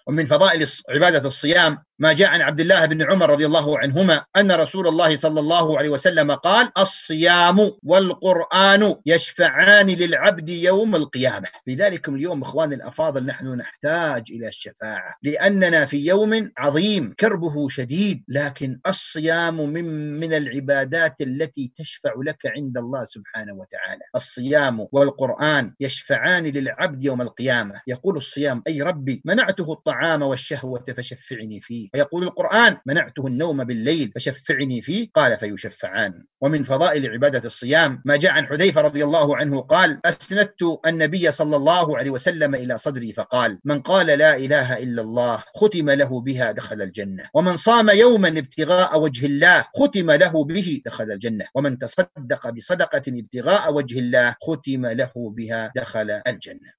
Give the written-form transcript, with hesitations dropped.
ومن فضائل عبادة الصيام ما جاء عن عبد الله بن عمر رضي الله عنهما أن رسول الله صلى الله عليه وسلم قال: الصيام والقرآن يشفعان للعبد يوم القيامة. لذلك اليوم إخواني الأفاضل نحن نحتاج إلى الشفاعة، لأننا في يوم عظيم كربه شديد، لكن الصيام من العبادات التي تشفع لك عند الله سبحانه وتعالى. الصيام والقرآن يشفعان للعبد يوم القيامة. يقول الصيام: أي ربي منعته الطعام والشهوة فشفعني فيه. ويقول القرآن: منعته النوم بالليل فشفعني فيه. قال: فيشفعان. ومن فضائل عبادة الصيام ما جاء عن حذيفة رضي الله عنه قال: أسندت النبي صلى الله عليه وسلم إلى صدري فقال: من قال لا إله إلا الله ختم له بها دخل الجنة، ومن صام يوما ابتغاء وجه الله ختم له به دخل الجنة، ومن تصدق بصدقة ابتغاء وجه الله ختم له بها دخل الجنة.